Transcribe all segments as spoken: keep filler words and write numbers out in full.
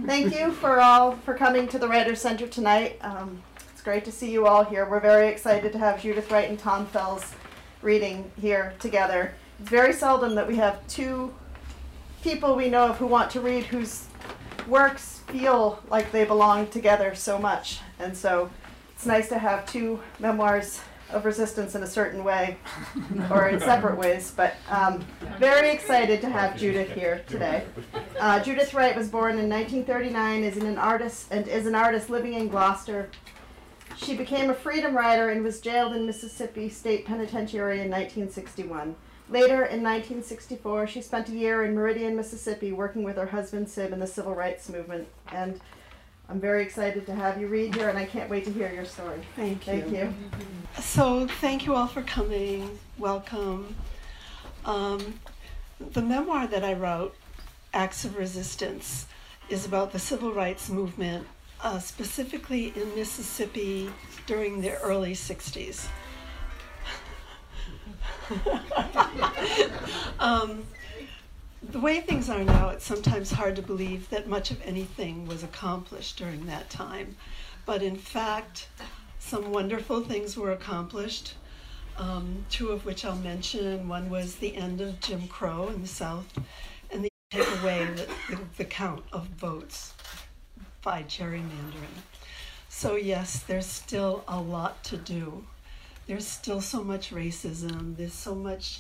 Thank you for all for coming to the Writers Center tonight. Um, it's great to see you all here. We're very excited to have Judith Wright and Tom Fells reading here together. It's very seldom that we have two people we know of who want to read whose works feel like they belong together so much. And so it's nice to have two memoirs of resistance in a certain way, or in separate ways, but um, very excited to have Judith here today. Uh, Judith Wright was born in nineteen thirty-nine, is an artist and is an artist living in Gloucester. She became a freedom rider and was jailed in Mississippi State Penitentiary in nineteen sixty-one. Later, in nineteen sixty-four, she spent a year in Meridian, Mississippi, working with her husband Sib in the civil rights movement. And I'm very excited to have you read here, and I can't wait to hear your story. Thank you. Thank you. So thank you all for coming. Welcome. Um, the memoir that I wrote, Acts of Resistance, is about the civil rights movement, uh, specifically in Mississippi during the early sixties. um, The way things are now, it's sometimes hard to believe that much of anything was accomplished during that time. But in fact, some wonderful things were accomplished, um, two of which I'll mention. One was the end of Jim Crow in the South, and the take away the, the, the count of votes by gerrymandering. So yes, there's still a lot to do. There's still so much racism. There's so much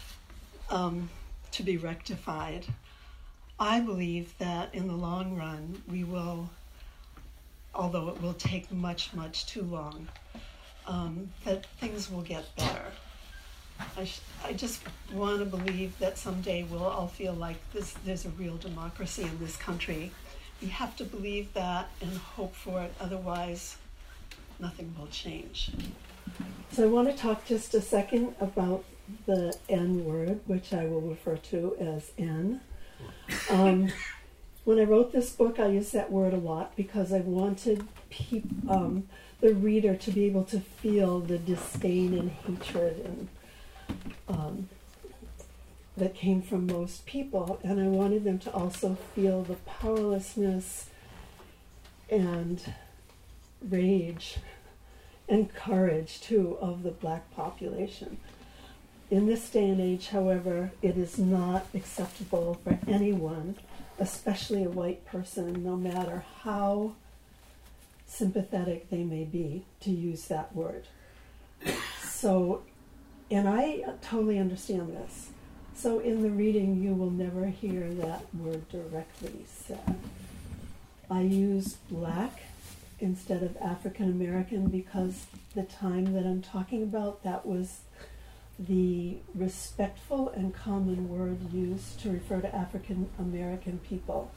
um, to be rectified. I believe that in the long run, we will, although it will take much, much too long, um, that things will get better. I, sh- I just want to believe that someday we'll all feel like this, there's a real democracy in this country. We have to believe that and hope for it, otherwise nothing will change. So I want to talk just a second about the N word, which I will refer to as N. Um, when I wrote this book, I used that word a lot because I wanted peop- um, the reader to be able to feel the disdain and hatred and um, that came from most people, and I wanted them to also feel the powerlessness and rage and courage, too, of the black population. In this day and age, however, it is not acceptable for anyone, especially a white person, no matter how sympathetic they may be, to use that word. So, and I totally understand this. So in the reading, you will never hear that word directly said. I use black instead of African American because the time that I'm talking about, that was the respectful and common word used to refer to African American people.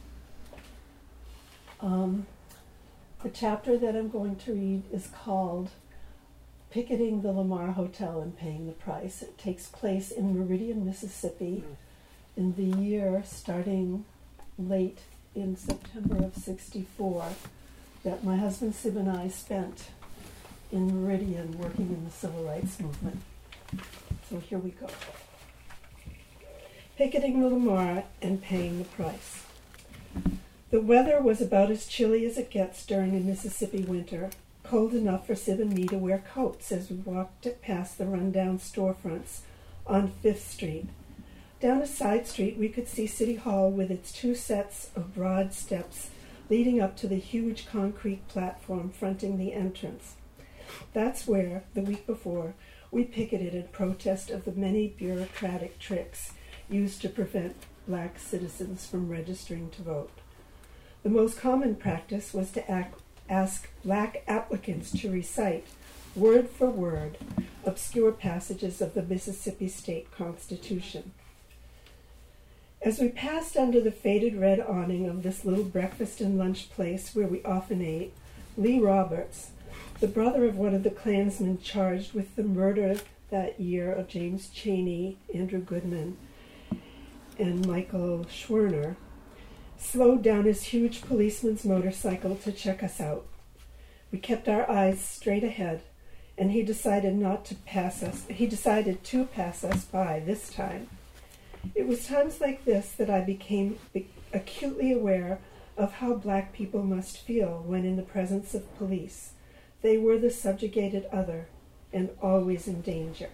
Um, the chapter that I'm going to read is called Picketing the Lamar Hotel and Paying the Price. It takes place in Meridian, Mississippi, in the year starting late in September of sixty-four, that my husband Sib and I spent in Meridian working in the civil rights movement. So here we go. Picketing the Lamar and Paying the Price. The weather was about as chilly as it gets during a Mississippi winter, cold enough for Sib and me to wear coats as we walked past the rundown storefronts on Fifth Street. Down a side street, we could see City Hall with its two sets of broad steps leading up to the huge concrete platform fronting the entrance. That's where, the week before, we picketed in protest of the many bureaucratic tricks used to prevent black citizens from registering to vote. The most common practice was to act, ask black applicants to recite, word for word, obscure passages of the Mississippi State Constitution. As we passed under the faded red awning of this little breakfast and lunch place where we often ate, Lee Roberts, the brother of one of the Klansmen charged with the murder that year of James Chaney, Andrew Goodman, and Michael Schwerner, slowed down his huge policeman's motorcycle to check us out. We kept our eyes straight ahead, and he decided not to pass us. He decided to pass us by this time. It was times like this that I became acutely aware of how black people must feel when in the presence of police. They were the subjugated other and always in danger.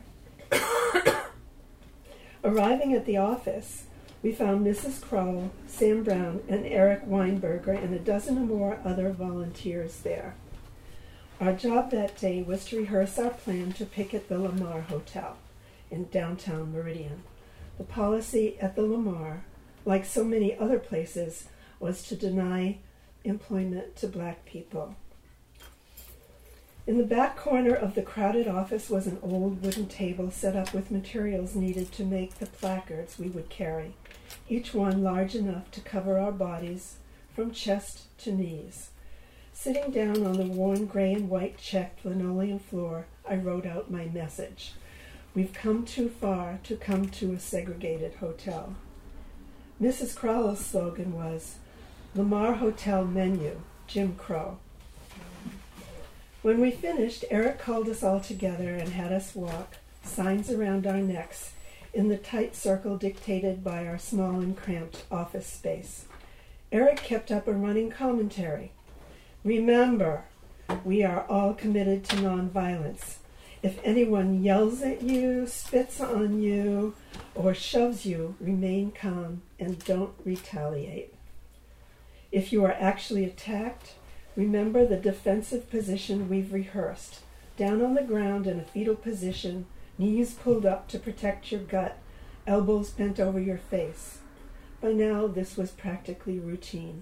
Arriving at the office, we found Missus Crowell, Sam Brown, and Eric Weinberger and a dozen or more other volunteers there. Our job that day was to rehearse our plan to picket the Lamar Hotel in downtown Meridian. The policy at the Lamar, like so many other places, was to deny employment to black people. In the back corner of the crowded office was an old wooden table set up with materials needed to make the placards we would carry, each one large enough to cover our bodies from chest to knees. Sitting down on the worn gray and white checked linoleum floor, I wrote out my message. We've come too far to come to a segregated hotel. Missus Crowell's slogan was, Lamar Hotel Menu, Jim Crow. When we finished, Eric called us all together and had us walk, signs around our necks, in the tight circle dictated by our small and cramped office space. Eric kept up a running commentary. Remember, we are all committed to nonviolence. If anyone yells at you, spits on you, or shoves you, remain calm and don't retaliate. If you are actually attacked, remember the defensive position we've rehearsed, down on the ground in a fetal position, knees pulled up to protect your gut, elbows bent over your face. By now, this was practically routine.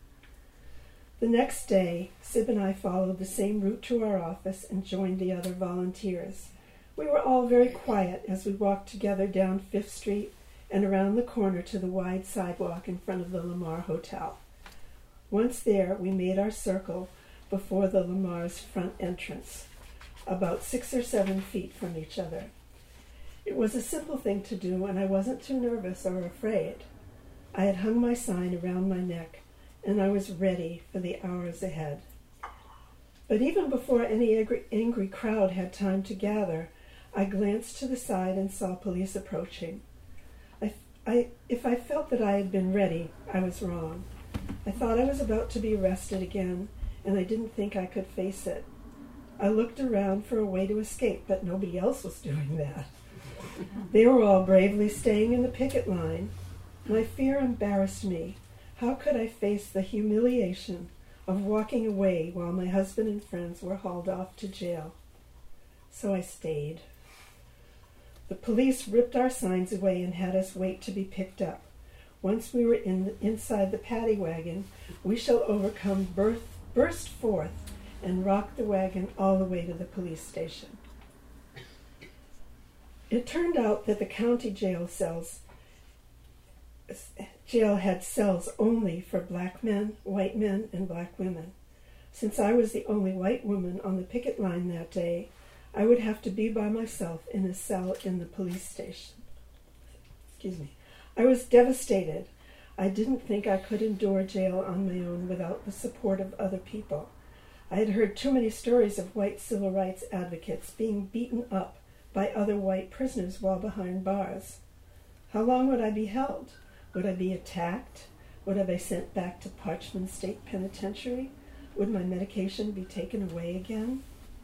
The next day, Sib and I followed the same route to our office and joined the other volunteers. We were all very quiet as we walked together down Fifth Street and around the corner to the wide sidewalk in front of the Lamar Hotel. Once there, we made our circle before the Lamar's front entrance, about six or seven feet from each other. It was a simple thing to do, and I wasn't too nervous or afraid. I had hung my sign around my neck, and I was ready for the hours ahead. But even before any angry, angry crowd had time to gather, I glanced to the side and saw police approaching. I, I, if I felt that I had been ready, I was wrong. I thought I was about to be arrested again, and I didn't think I could face it. I looked around for a way to escape, but nobody else was doing that. They were all bravely staying in the picket line. My fear embarrassed me. How could I face the humiliation of walking away while my husband and friends were hauled off to jail? So I stayed. The police ripped our signs away and had us wait to be picked up. Once we were in the, inside the paddy wagon, we shall overcome birth, burst forth and rock the wagon all the way to the police station. It turned out that the county jail cells jail had cells only for black men, white men, and black women. Since I was the only white woman on the picket line that day, I would have to be by myself in a cell in the police station. Excuse me. I was devastated. I didn't think I could endure jail on my own without the support of other people. I had heard too many stories of white civil rights advocates being beaten up by other white prisoners while behind bars. How long would I be held? Would I be attacked? Would I be sent back to Parchman State Penitentiary? Would my medication be taken away again?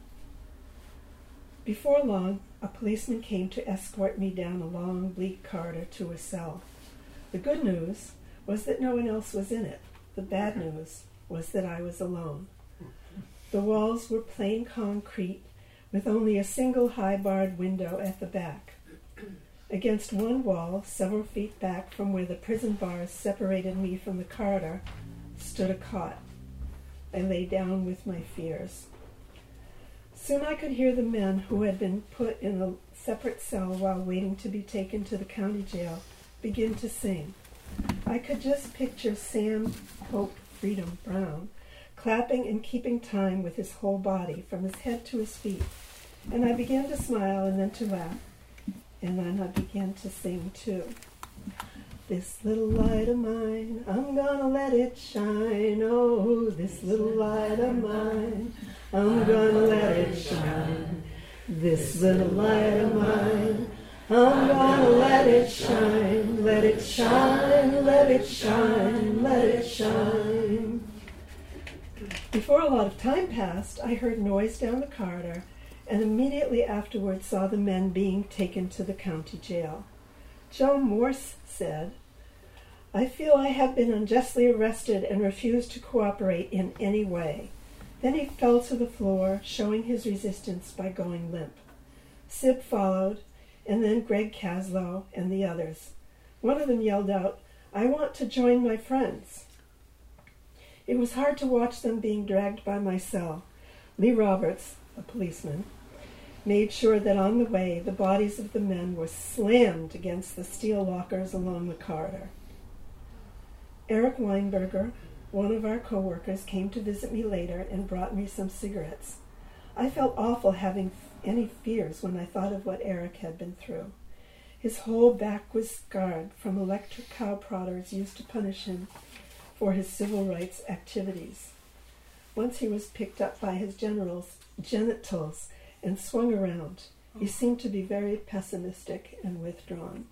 Before long, a policeman came to escort me down a long, bleak corridor to a cell. The good news was that no one else was in it. The bad news was that I was alone. The walls were plain concrete, with only a single high-barred window at the back. Against one wall, several feet back from where the prison bars separated me from the corridor, stood a cot. I lay down with my fears. Soon I could hear the men who had been put in a separate cell while waiting to be taken to the county jail begin to sing. I could just picture Sam Hope Freedom Brown clapping and keeping time with his whole body from his head to his feet, and I began to smile and then to laugh. And then I began to sing, too. This little light of mine, I'm gonna let it shine. Oh, this little light of mine, I'm gonna let it shine. This little light of mine, I'm gonna let it shine, let it shine, let it shine, let it shine. Before a lot of time passed, I heard noise down the corridor, and immediately afterwards saw the men being taken to the county jail. Joe Morse said, "I feel I have been unjustly arrested and refuse to cooperate in any way." Then he fell to the floor, showing his resistance by going limp. Sib followed, and then Greg Caslow and the others. One of them yelled out, "I want to join my friends." It was hard to watch them being dragged by my cell. Lee Roberts, a policeman, made sure that on the way the bodies of the men were slammed against the steel lockers along the corridor. Eric Weinberger, one of our co-workers, came to visit me later and brought me some cigarettes. I felt awful having any fears when I thought of what Eric had been through. His whole back was scarred from electric cow prodders used to punish him for his civil rights activities. Once he was picked up by his generals, genitals and swung around. He seemed to be very pessimistic and withdrawn.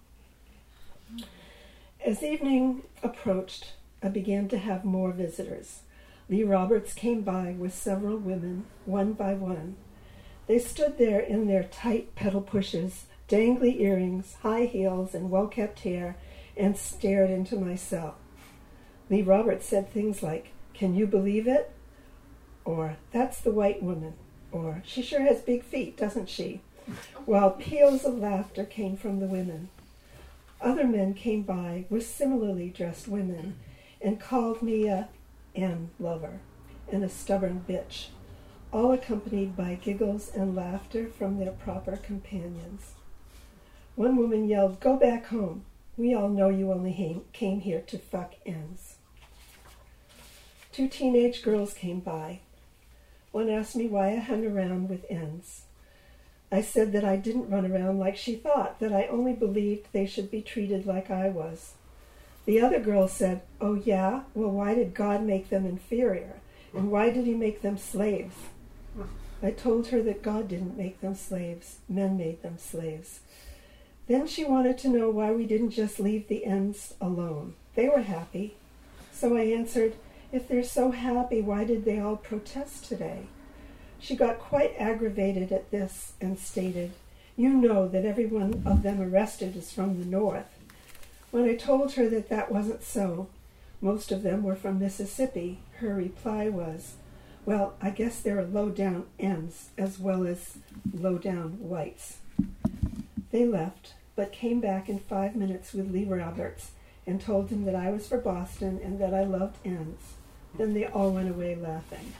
As evening approached, I began to have more visitors. Lee Roberts came by with several women, one by one. They stood there in their tight pedal pushes, dangly earrings, high heels, and well-kept hair, and stared into my cell. Lee Roberts said things like, "Can you believe it?" Or, "That's the white woman." Or, "She sure has big feet, doesn't she?" While peals of laughter came from the women. Other men came by with similarly dressed women and called me a N lover and a stubborn bitch, all accompanied by giggles and laughter from their proper companions. One woman yelled, "Go back home. We all know you only came here to fuck N's." Two teenage girls came by. One asked me why I hung around with N's. I said that I didn't run around like she thought, that I only believed they should be treated like I was. The other girl said, "Oh yeah? Well, why did God make them inferior? And why did he make them slaves?" I told her that God didn't make them slaves. Men made them slaves. Then she wanted to know why we didn't just leave the N's alone. They were happy. So I answered, if they're so happy, why did they all protest today? She got quite aggravated at this and stated, "You know that every one of them arrested is from the North." When I told her that that wasn't so, most of them were from Mississippi, her reply was, "Well, I guess there are low-down N's as well as low-down whites." They left, but came back in five minutes with Lee Roberts and told him that I was for Boston and that I loved N's. Then they all went away laughing.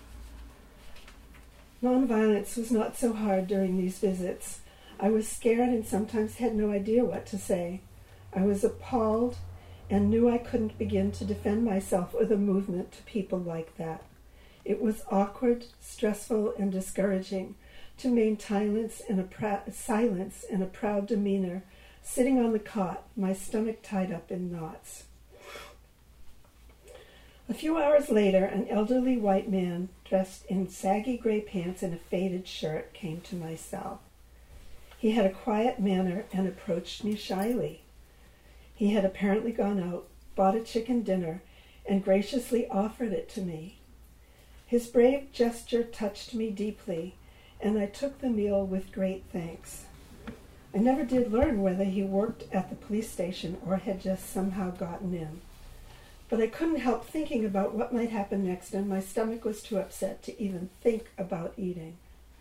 Nonviolence was not so hard during these visits. I was scared and sometimes had no idea what to say. I was appalled and knew I couldn't begin to defend myself or the movement to people like that. It was awkward, stressful, and discouraging to maintain silence and a pr- silence and a proud demeanor, sitting on the cot, my stomach tied up in knots. A few hours later, an elderly white man dressed in saggy gray pants and a faded shirt came to my cell. He had a quiet manner and approached me shyly. He had apparently gone out, bought a chicken dinner, and graciously offered it to me. His brave gesture touched me deeply, and I took the meal with great thanks. I never did learn whether he worked at the police station or had just somehow gotten in. But I couldn't help thinking about what might happen next, and my stomach was too upset to even think about eating.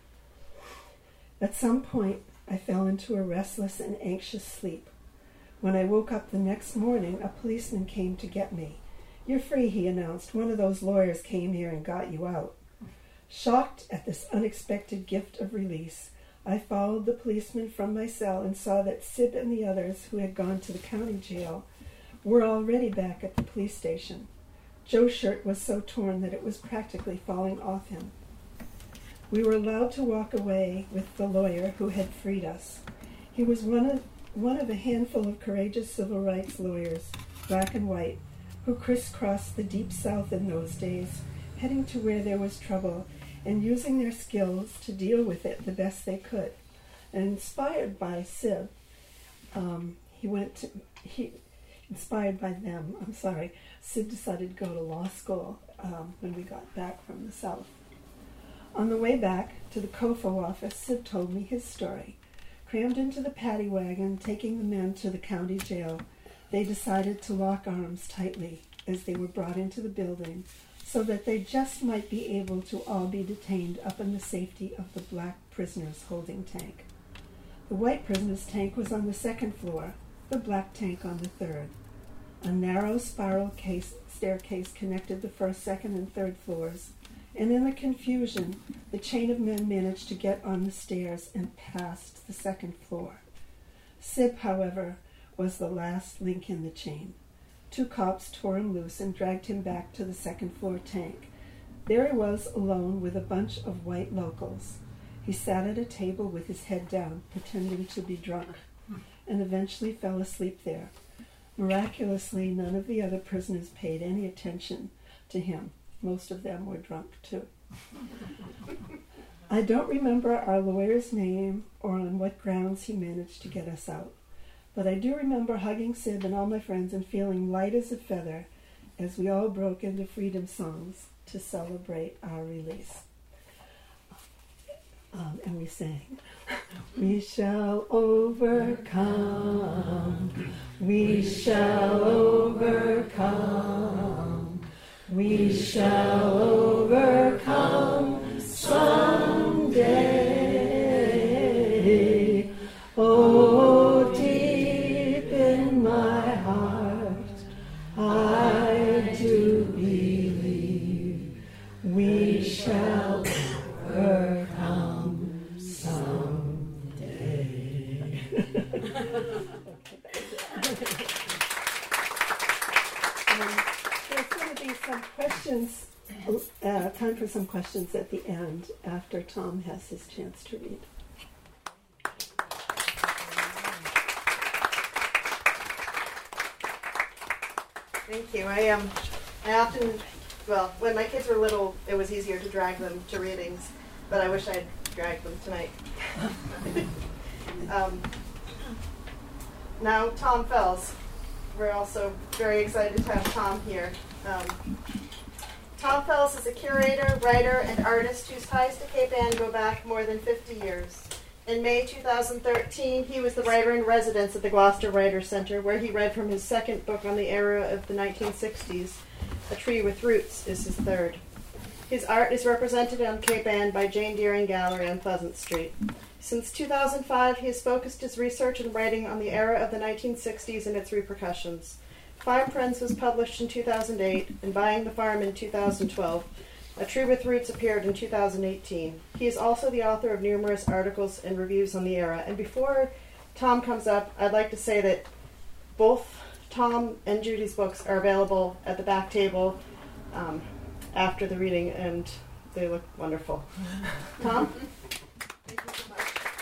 At some point, I fell into a restless and anxious sleep. When I woke up the next morning, a policeman came to get me. "You're free," he announced. "One of those lawyers came here and got you out." Shocked at this unexpected gift of release, I followed the policeman from my cell and saw that Sib and the others who had gone to the county jail were already back at the police station. Joe's shirt was so torn that it was practically falling off him. We were allowed to walk away with the lawyer who had freed us. He was one of, one of a handful of courageous civil rights lawyers, black and white, who crisscrossed the deep South in those days, heading to where there was trouble and using their skills to deal with it the best they could. And inspired by Sib, um, he went to, he, inspired by them, I'm sorry, Sid decided to go to law school um, when we got back from the South. On the way back to the C O F O office, Sid told me his story. Crammed into the paddy wagon, taking the men to the county jail, they decided to lock arms tightly as they were brought into the building so that they just might be able to all be detained up in the safety of the black prisoners' holding tank. The white prisoners' tank was on the second floor, the black tank on the third. A narrow spiral case, staircase connected the first, second, and third floors, and in the confusion, the chain of men managed to get on the stairs and past the second floor. Sib, however, was the last link in the chain. Two cops tore him loose and dragged him back to the second floor tank. There he was alone with a bunch of white locals. He sat at a table with his head down, pretending to be drunk, and eventually fell asleep there. Miraculously, none of the other prisoners paid any attention to him. Most of them were drunk, too. I don't remember our lawyer's name or on what grounds he managed to get us out, but I do remember hugging Sib and all my friends and feeling light as a feather as we all broke into freedom songs to celebrate our release. Um, and we sang, "We shall overcome, we shall overcome, we shall overcome someday. Oh, deep in my heart, I do believe we shall overcome someday." um, there's going to be some questions, uh, time for some questions at the end after Tom has his chance to read. Thank you. I um, I often, well, when my kids were little, it was easier to drag them to readings, but I wish I'd dragged them tonight. um, now, Tom Fells. We're also very excited to have Tom here. Um, Tom Fells is a curator, writer, and artist whose ties to Cape Ann go back more than fifty years. In May two thousand thirteen, he was the writer-in-residence at the Gloucester Writers' Centre, where he read from his second book on the era of the nineteen sixties. A Tree with Roots is his third. His art is represented on Cape Ann by Jane Deering Gallery on Pleasant Street. Since two thousand five, he has focused his research and writing on the era of the nineteen sixties and its repercussions. Farm Friends was published in two thousand eight, and Buying the Farm in two thousand twelve. A Tree with Roots appeared in two thousand eighteen. He is also the author of numerous articles and reviews on the era. And before Tom comes up, I'd like to say that both Tom and Judy's books are available at the back table um, after the reading, and they look wonderful. Tom? Thank you so much.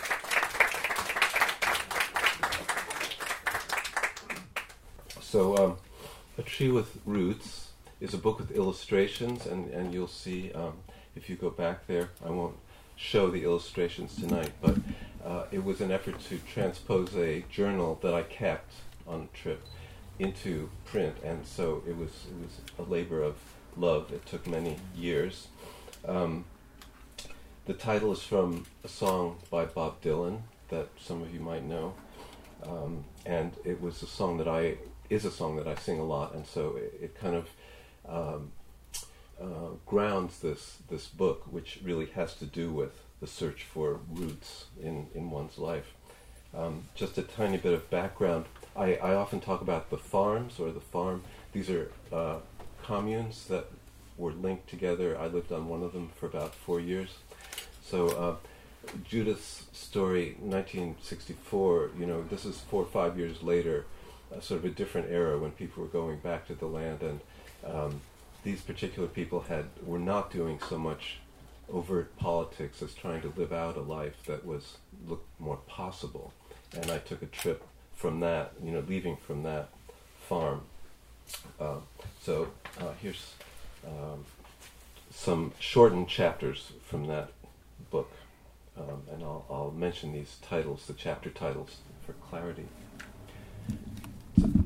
So, um, A Tree with Roots is a book with illustrations, and, and you'll see, um, if you go back there, I won't show the illustrations tonight, but uh, it was an effort to transpose a journal that I kept on a trip into print, and so it was it was a labor of love. It took many years. Um, the title is from a song by Bob Dylan that some of you might know, um, and it was a song that I is a song that I sing a lot, and so it, it kind of Um, uh, grounds this this book, which really has to do with the search for roots in, in one's life. Um, just a tiny bit of background. I, I often talk about the farms or the farm. These are uh, communes that were linked together. I lived on one of them for about four years. So uh, Judith's story, nineteen sixty-four, you know, this is four or five years later, uh, sort of a different era when people were going back to the land, and Um, these particular people had were not doing so much overt politics as trying to live out a life that was looked more possible. And I took a trip from that, you know, leaving from that farm. Uh, so uh, here's um, some shortened chapters from that book, um, and I'll, I'll mention these titles, the chapter titles, for clarity.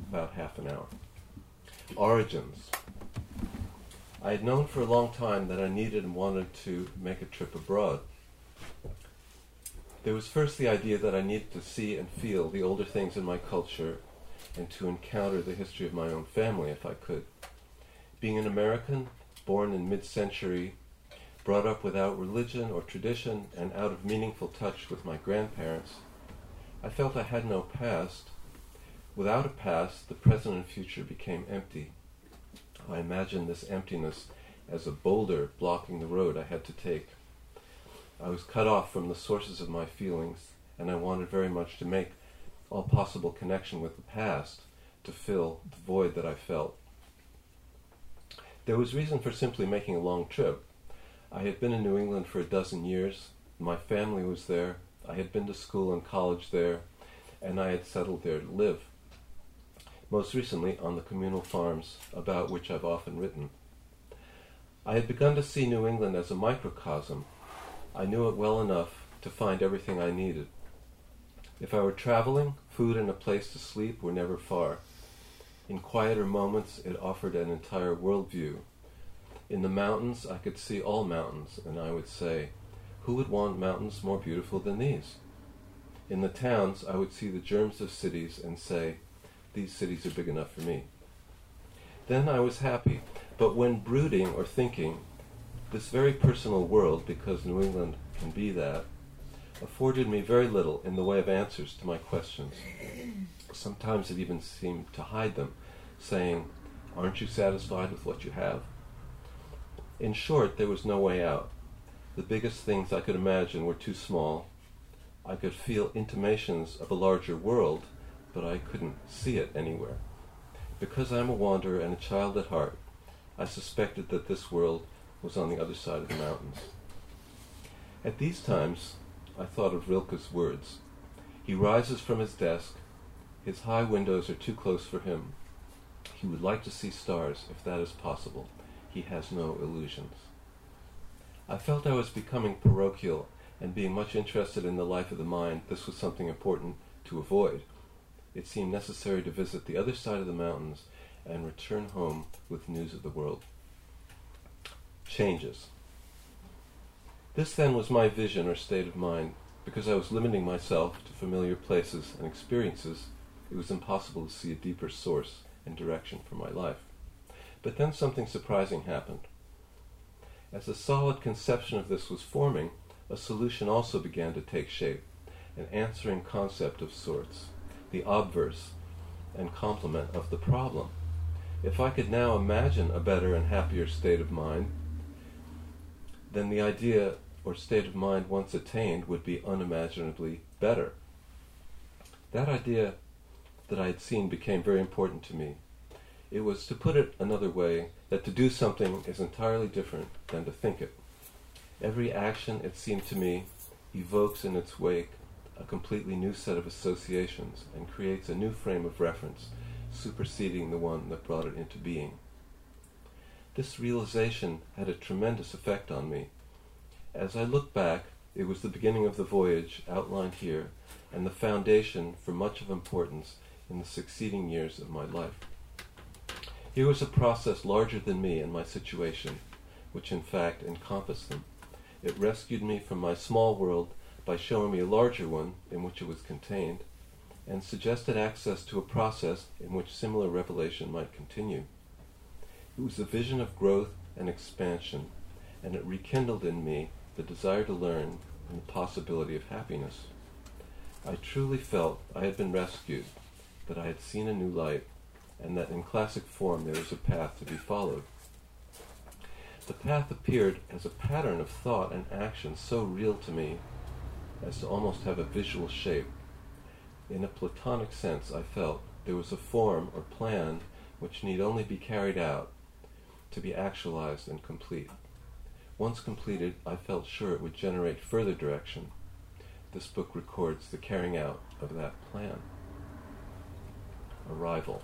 about half an hour. Origins. I had known for a long time that I needed and wanted to make a trip abroad. There was first the idea that I needed to see and feel the older things in my culture and to encounter the history of my own family if I could. Being an American, born in mid-century, brought up without religion or tradition and out of meaningful touch with my grandparents, I felt I had no past. Without a past, the present and future became empty. I imagined this emptiness as a boulder blocking the road I had to take. I was cut off from the sources of my feelings, and I wanted very much to make all possible connection with the past to fill the void that I felt. There was reason for simply making a long trip. I had been in New England for a dozen years. My family was there. I had been to school and college there, and I had settled there to live. Most recently on the communal farms, about which I've often written. I had begun to see New England as a microcosm. I knew it well enough to find everything I needed. If I were traveling, food and a place to sleep were never far. In quieter moments, it offered an entire worldview. In the mountains, I could see all mountains, and I would say, who would want mountains more beautiful than these? In the towns, I would see the germs of cities and say, these cities are big enough for me. Then I was happy, but when brooding or thinking, this very personal world, because New England can be that, afforded me very little in the way of answers to my questions. Sometimes it even seemed to hide them, saying, aren't you satisfied with what you have? In short, there was no way out. The biggest things I could imagine were too small. I could feel intimations of a larger world, but I couldn't see it anywhere. Because I'm a wanderer and a child at heart, I suspected that this world was on the other side of the mountains. At these times, I thought of Rilke's words. He rises from his desk. His high windows are too close for him. He would like to see stars, if that is possible. He has no illusions. I felt I was becoming parochial, and being much interested in the life of the mind, this was something important to avoid. It seemed necessary to visit the other side of the mountains and return home with news of the world. Changes. This then was my vision or state of mind. Because I was limiting myself to familiar places and experiences, it was impossible to see a deeper source and direction for my life. But then something surprising happened. As a solid conception of this was forming, a solution also began to take shape, an answering concept of sorts, the obverse and complement of the problem. If I could now imagine a better and happier state of mind, then the idea or state of mind once attained would be unimaginably better. That idea that I had seen became very important to me. It was, to put it another way, that to do something is entirely different than to think it. Every action, it seemed to me, evokes in its wake a completely new set of associations and creates a new frame of reference, superseding the one that brought it into being. This realization had a tremendous effect on me. As I look back, it was the beginning of the voyage outlined here and the foundation for much of importance in the succeeding years of my life. Here was a process larger than me and my situation, which in fact encompassed them. It rescued me from my small world by showing me a larger one in which it was contained, and suggested access to a process in which similar revelation might continue. It was a vision of growth and expansion, and it rekindled in me the desire to learn and the possibility of happiness. I truly felt I had been rescued, that I had seen a new light, and that in classic form there was a path to be followed. The path appeared as a pattern of thought and action so real to me as to almost have a visual shape. In a Platonic sense, I felt there was a form or plan which need only be carried out to be actualized and complete. Once completed, I felt sure it would generate further direction. This book records the carrying out of that plan. Arrival.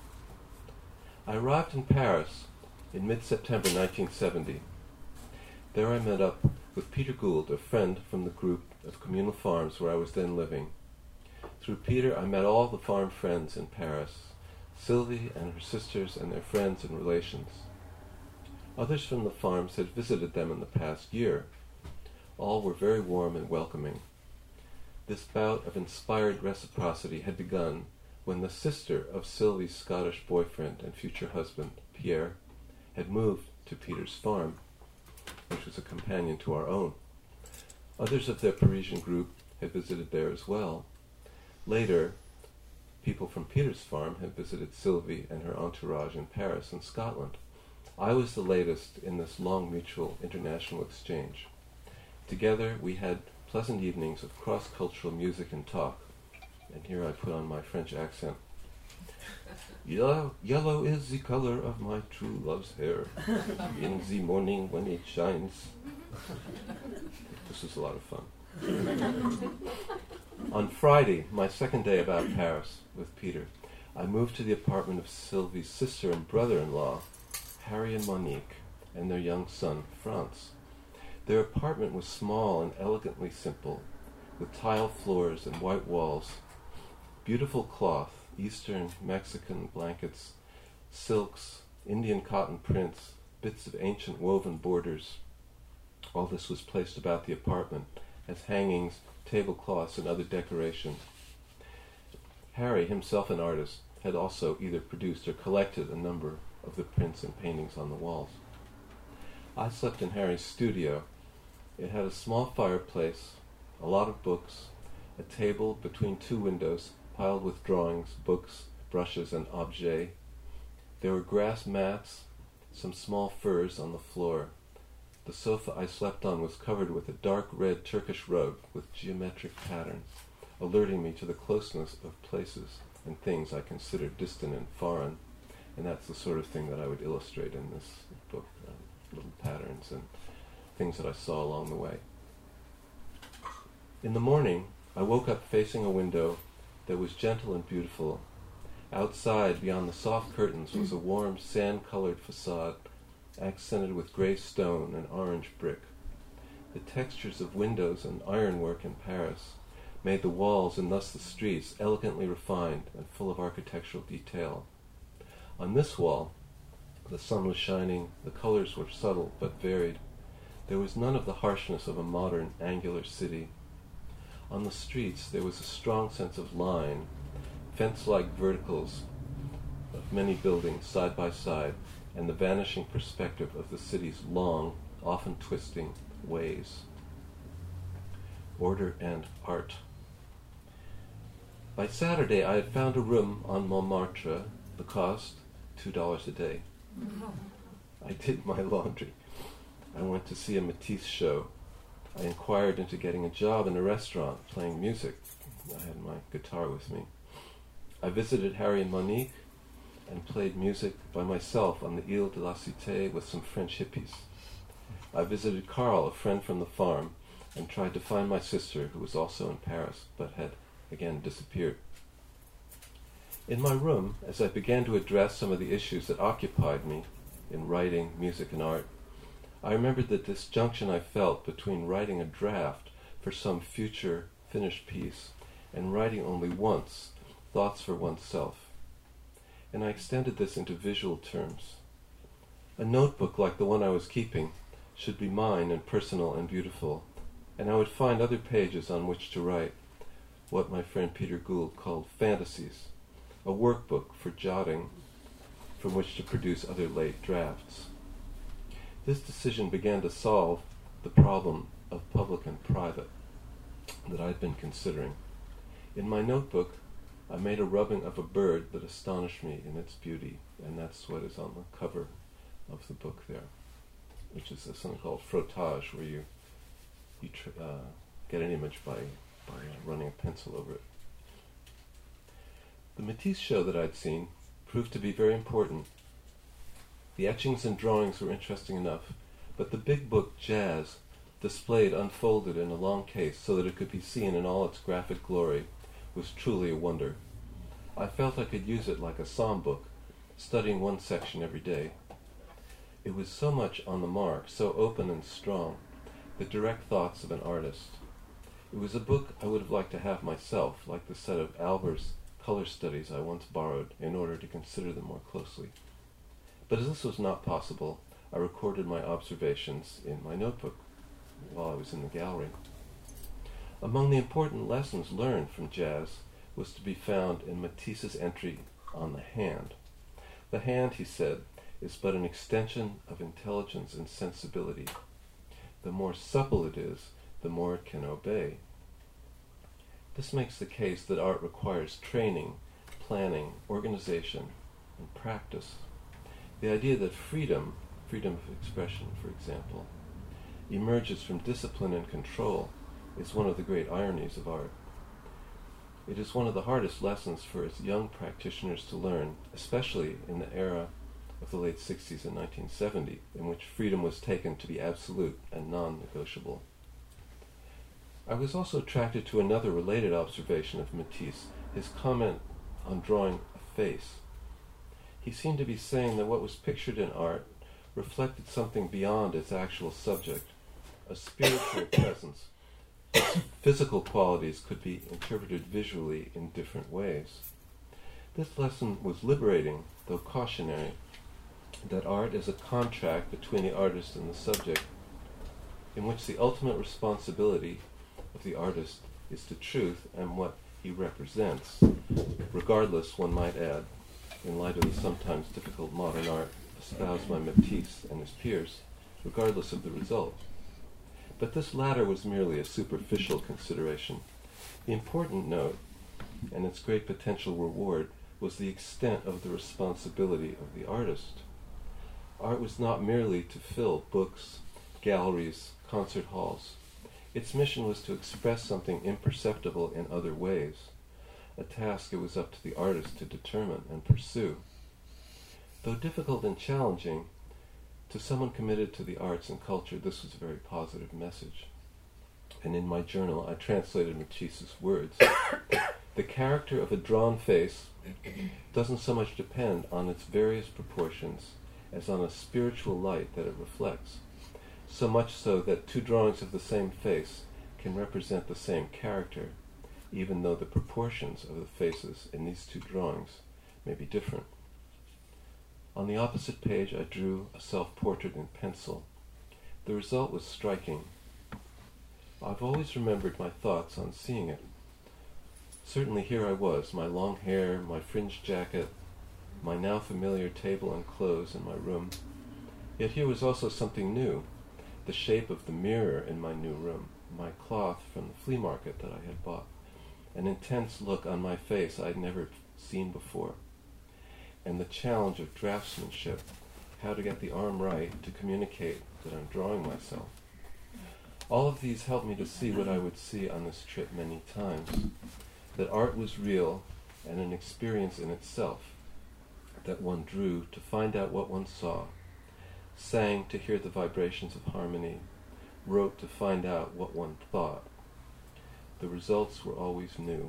I arrived in Paris in mid-September nineteen seventy. There I met up with Peter Gould, a friend from the group of communal farms where I was then living. Through Peter, I met all the farm friends in Paris. Sylvie and her sisters and their friends and relations. Others from the farms had visited them in the past year. All were very warm and welcoming. This bout of inspired reciprocity had begun when the sister of Sylvie's Scottish boyfriend and future husband, Pierre, had moved to Peter's farm, which was a companion to our own. Others of their Parisian group had visited there as well. Later, people from Peter's farm had visited Sylvie and her entourage in Paris and Scotland. I was the latest in this long mutual international exchange. Together we had pleasant evenings of cross-cultural music and talk. And here I put on my French accent. Yellow, yellow is the color of my true love's hair. In the morning when it shines. This was a lot of fun. On Friday, my second day about Paris with Peter, I moved to the apartment of Sylvie's sister and brother-in-law, Harry and Monique, and their young son, Franz. Their apartment was small and elegantly simple, with tile floors and white walls, beautiful cloth, Eastern, Mexican blankets, silks, Indian cotton prints, bits of ancient woven borders. All this was placed about the apartment as hangings, tablecloths, and other decorations. Harry, himself an artist, had also either produced or collected a number of the prints and paintings on the walls. I slept in Harry's studio. It had a small fireplace, a lot of books, a table between two windows piled with drawings, books, brushes, and objets. There were grass mats, some small furs on the floor. The sofa I slept on was covered with a dark red Turkish rug with geometric patterns, alerting me to the closeness of places and things I considered distant and foreign. And that's the sort of thing that I would illustrate in this book, uh, little patterns and things that I saw along the way. In the morning, I woke up facing a window that was gentle and beautiful. Outside, beyond the soft curtains, was a warm, sand-colored facade, accented with gray stone and orange brick. The textures of windows and ironwork in Paris made the walls and thus the streets elegantly refined and full of architectural detail. On this wall, the sun was shining, the colors were subtle but varied. There was none of the harshness of a modern, angular city. On the streets, there was a strong sense of line, fence-like verticals of many buildings side by side, and the vanishing perspective of the city's long, often twisting ways. Order and art. By Saturday, I had found a room on Montmartre, the cost, two dollars a day. I did my laundry. I went to see a Matisse show. I inquired into getting a job in a restaurant, playing music. I had my guitar with me. I visited Harry and Monique and played music by myself on the Ile de la Cité with some French hippies. I visited Carl, a friend from the farm, and tried to find my sister, who was also in Paris, but had again disappeared. In my room, as I began to address some of the issues that occupied me in writing, music, and art, I remembered the disjunction I felt between writing a draft for some future finished piece and writing only once, thoughts for oneself. And I extended this into visual terms. A notebook like the one I was keeping should be mine and personal and beautiful, and I would find other pages on which to write what my friend Peter Gould called fantasies, a workbook for jotting from which to produce other late drafts. This decision began to solve the problem of public and private that I'd been considering. In my notebook, I made a rubbing of a bird that astonished me in its beauty, and that's what is on the cover of the book there, which is something called frottage, where you you tr- uh, get an image by, by uh, running a pencil over it. The Matisse show that I'd seen proved to be very important. The etchings and drawings were interesting enough, but the big book Jazz, displayed unfolded in a long case so that it could be seen in all its graphic glory, was truly a wonder. I felt I could use it like a psalm book, studying one section every day. It was so much on the mark, so open and strong, the direct thoughts of an artist. It was a book I would have liked to have myself, like the set of Albers' color studies I once borrowed in order to consider them more closely. But as this was not possible, I recorded my observations in my notebook while I was in the gallery. Among the important lessons learned from jazz was to be found in Matisse's entry on the hand. The hand, he said, is but an extension of intelligence and sensibility. The more supple it is, the more it can obey. This makes the case that art requires training, planning, organization, and practice. The idea that freedom, freedom of expression, for example, emerges from discipline and control is one of the great ironies of art. It is one of the hardest lessons for its young practitioners to learn, especially in the era of the late sixties and nineteen seventy, in which freedom was taken to be absolute and non-negotiable. I was also attracted to another related observation of Matisse, his comment on drawing a face. He seemed to be saying that what was pictured in art reflected something beyond its actual subject, a spiritual presence. Physical qualities could be interpreted visually in different ways. This lesson was liberating, though cautionary, that art is a contract between the artist and the subject, in which the ultimate responsibility of the artist is to truth and what he represents, regardless, one might add, in light of the sometimes difficult modern art espoused by Matisse and his peers, regardless of the result. But this latter was merely a superficial consideration. The important note, and its great potential reward, was the extent of the responsibility of the artist. Art was not merely to fill books, galleries, concert halls. Its mission was to express something imperceptible in other ways, a task it was up to the artist to determine and pursue. Though difficult and challenging, to someone committed to the arts and culture, this was a very positive message. And in my journal, I translated Matisse's words. The character of a drawn face doesn't so much depend on its various proportions as on a spiritual light that it reflects, so much so that two drawings of the same face can represent the same character, even though the proportions of the faces in these two drawings may be different. On the opposite page, I drew a self-portrait in pencil. The result was striking. I've always remembered my thoughts on seeing it. Certainly here I was, my long hair, my fringed jacket, my now familiar table and clothes in my room. Yet here was also something new, the shape of the mirror in my new room, my cloth from the flea market that I had bought, an intense look on my face I'd never seen before, and the challenge of draftsmanship, how to get the arm right to communicate that I'm drawing myself. All of these helped me to see what I would see on this trip many times, that art was real and an experience in itself, that one drew to find out what one saw, sang to hear the vibrations of harmony, wrote to find out what one thought. The results were always new.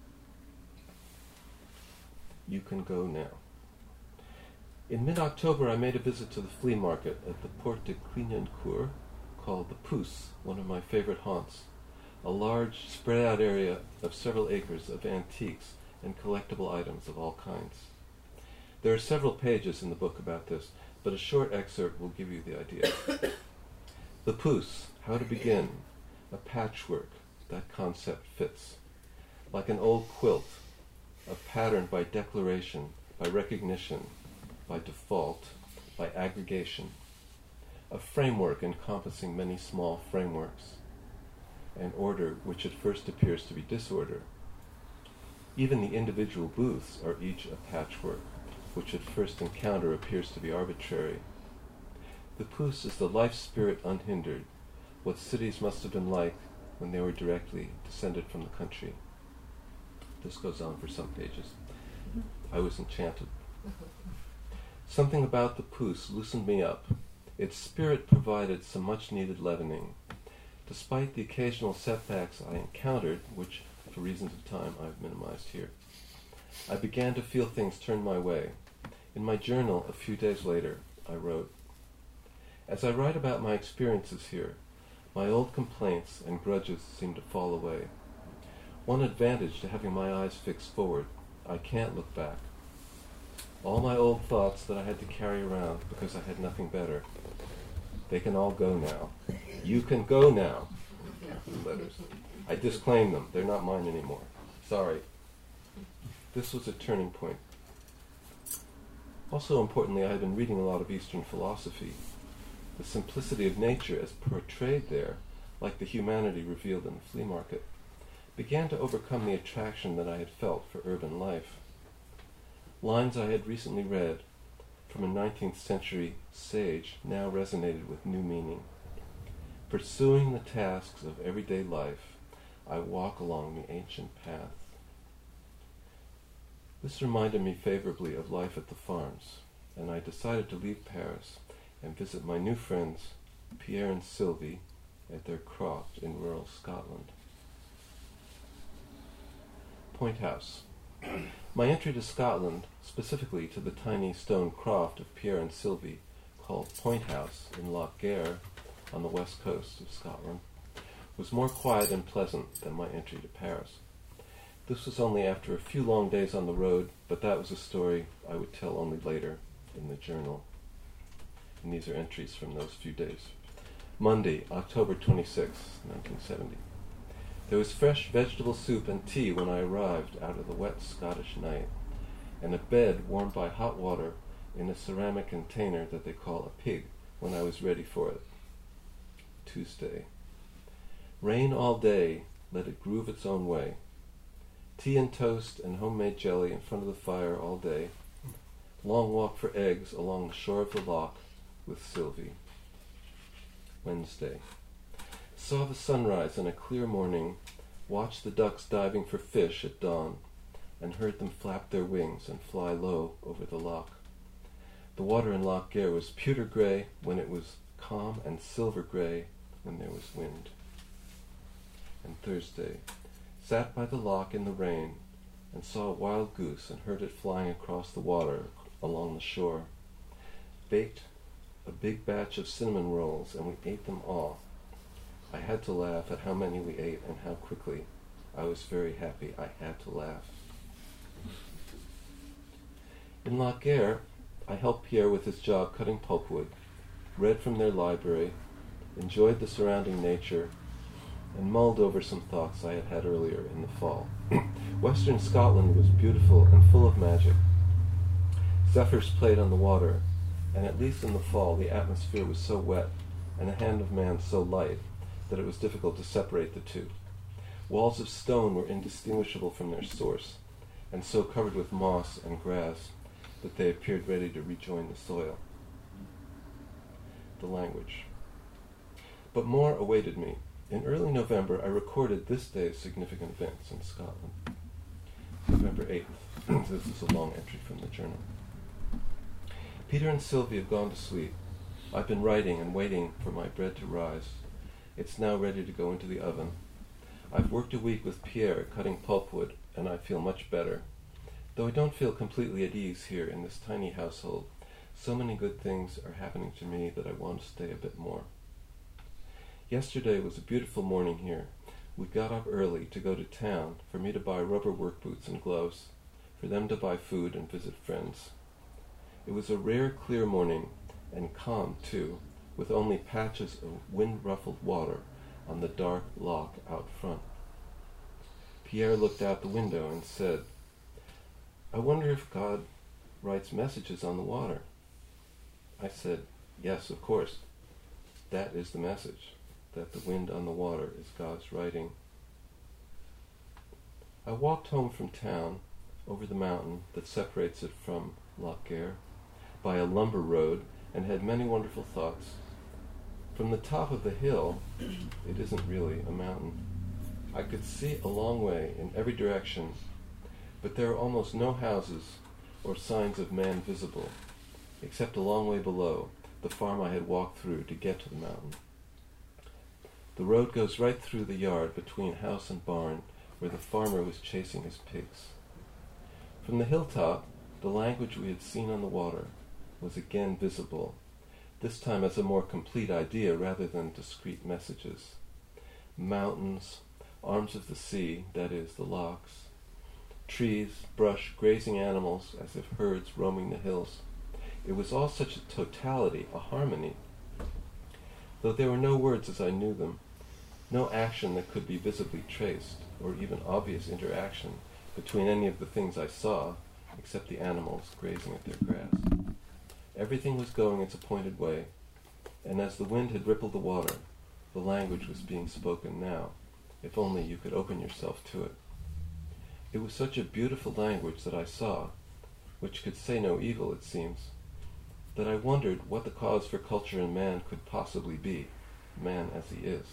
You can go now. In mid-October, I made a visit to the flea market at the Porte de Clignancourt, called the Pousse, one of my favorite haunts, a large, spread-out area of several acres of antiques and collectible items of all kinds. There are several pages in the book about this, but a short excerpt will give you the idea. The Pousse, how to begin, a patchwork, that concept fits. Like an old quilt, a pattern by declaration, by recognition, by default, by aggregation, a framework encompassing many small frameworks, an order which at first appears to be disorder. Even the individual booths are each a patchwork, which at first encounter appears to be arbitrary. The Pousse is the life spirit unhindered, what cities must have been like when they were directly descended from the country. This goes on for some pages. I was enchanted. Something about the Pousse loosened me up. Its spirit provided some much-needed leavening. Despite the occasional setbacks I encountered, which, for reasons of time, I've minimized here, I began to feel things turn my way. In my journal, a few days later, I wrote, "As I write about my experiences here, my old complaints and grudges seem to fall away. One advantage to having my eyes fixed forward, I can't look back. All my old thoughts that I had to carry around because I had nothing better, they can all go now. You can go now. Letters. I disclaim them. They're not mine anymore. Sorry. This was a turning point. Also importantly, I had been reading a lot of Eastern philosophy. The simplicity of nature as portrayed there, like the humanity revealed in the flea market, began to overcome the attraction that I had felt for urban life. Lines I had recently read from a nineteenth century sage now resonated with new meaning. Pursuing the tasks of everyday life, I walk along the ancient path. This reminded me favorably of life at the farms, and I decided to leave Paris and visit my new friends, Pierre and Sylvie, at their croft in rural Scotland. Point House. My entry to Scotland, specifically to the tiny stone croft of Pierre and Sylvie, called Point House in Lough Ger on the west coast of Scotland, was more quiet and pleasant than my entry to Paris. This was only after a few long days on the road, but that was a story I would tell only later in the journal. And these are entries from those few days. Monday, October twenty-sixth, nineteen seventy. There was fresh vegetable soup and tea when I arrived out of the wet Scottish night, and a bed warmed by hot water in a ceramic container that they call a pig when I was ready for it. Tuesday. Rain all day, let it groove its own way. Tea and toast and homemade jelly in front of the fire all day. Long walk for eggs along the shore of the loch with Sylvie. Wednesday. Saw the sunrise on a clear morning, watched the ducks diving for fish at dawn, and heard them flap their wings and fly low over the loch. The water in Lough Ger was pewter grey when it was calm and silver grey when there was wind. And Thursday. Sat by the loch in the rain and saw a wild goose and heard it flying across the water along the shore. Baked a big batch of cinnamon rolls and we ate them all. I had to laugh at how many we ate and how quickly. I was very happy. I had to laugh. In Lough Ger, I helped Pierre with his job cutting pulpwood, read from their library, enjoyed the surrounding nature, and mulled over some thoughts I had had earlier in the fall. Western Scotland was beautiful and full of magic. Zephyrs played on the water, and at least in the fall the atmosphere was so wet and the hand of man so light that it was difficult to separate the two. Walls of stone were indistinguishable from their source, and so covered with moss and grass that they appeared ready to rejoin the soil. The language. But more awaited me. In early November, I recorded this day's significant events in Scotland. November eighth. This is a long entry from the journal. Peter and Sylvie have gone to sleep. I've been writing and waiting for my bread to rise. It's now ready to go into the oven. I've worked a week with Pierre cutting pulpwood, and I feel much better. Though I don't feel completely at ease here in this tiny household, so many good things are happening to me that I want to stay a bit more. Yesterday was a beautiful morning here. We got up early to go to town, for me to buy rubber work boots and gloves, for them to buy food and visit friends. It was a rare clear morning, and calm too, with only patches of wind-ruffled water on the dark loch out front. Pierre looked out the window and said, "I wonder if God writes messages on the water." I said, "Yes, of course. That is the message, that the wind on the water is God's writing." I walked home from town, over the mountain that separates it from Lough Ger, by a lumber road, and had many wonderful thoughts. From the top of the hill, it isn't really a mountain, I could see a long way in every direction, but there are almost no houses or signs of man visible, except a long way below, the farm I had walked through to get to the mountain. The road goes right through the yard between house and barn, where the farmer was chasing his pigs. From the hilltop, the language we had seen on the water was again visible, this time as a more complete idea rather than discrete messages. Mountains, arms of the sea, that is, the lochs, trees, brush, grazing animals, as if herds roaming the hills. It was all such a totality, a harmony. Though there were no words as I knew them, no action that could be visibly traced, or even obvious interaction between any of the things I saw, except the animals grazing at their grass. Everything was going its appointed way, and as the wind had rippled the water, the language was being spoken now, if only you could open yourself to it. It was such a beautiful language that I saw, which could say no evil, it seems, that I wondered what the cause for culture in man could possibly be, man as he is.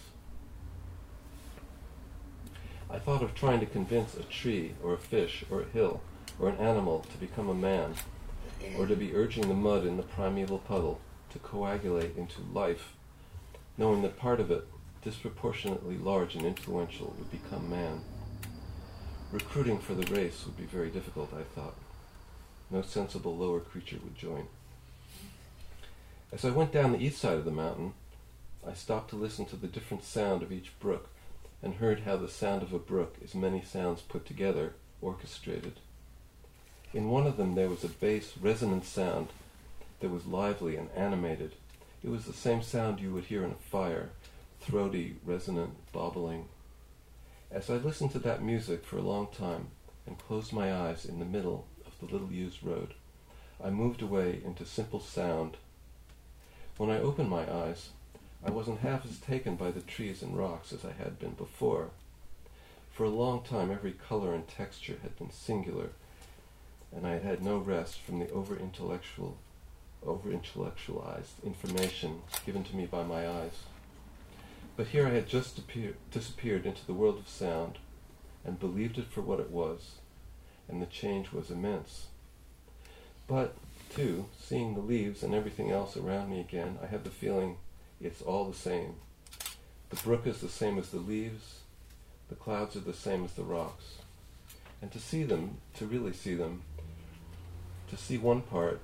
I thought of trying to convince a tree, or a fish, or a hill, or an animal to become a man, or to be urging the mud in the primeval puddle to coagulate into life, knowing that part of it, disproportionately large and influential, would become man. Recruiting for the race would be very difficult, I thought. No sensible lower creature would join. As I went down the east side of the mountain, I stopped to listen to the different sound of each brook, and heard how the sound of a brook is many sounds put together, orchestrated. In one of them there was a bass, resonant sound that was lively and animated. It was the same sound you would hear in a fire, throaty, resonant, bobbling. As I listened to that music for a long time and closed my eyes in the middle of the little used road, I moved away into simple sound. When I opened my eyes, I wasn't half as taken by the trees and rocks as I had been before. For a long time every color and texture had been singular, and I had had no rest from the over-intellectual, over-intellectualized information given to me by my eyes. But here I had just appear- disappeared into the world of sound, and believed it for what it was, and the change was immense. But, too, seeing the leaves and everything else around me again, I had the feeling it's all the same. The brook is the same as the leaves, the clouds are the same as the rocks. And to see them, to really see them, to see one part,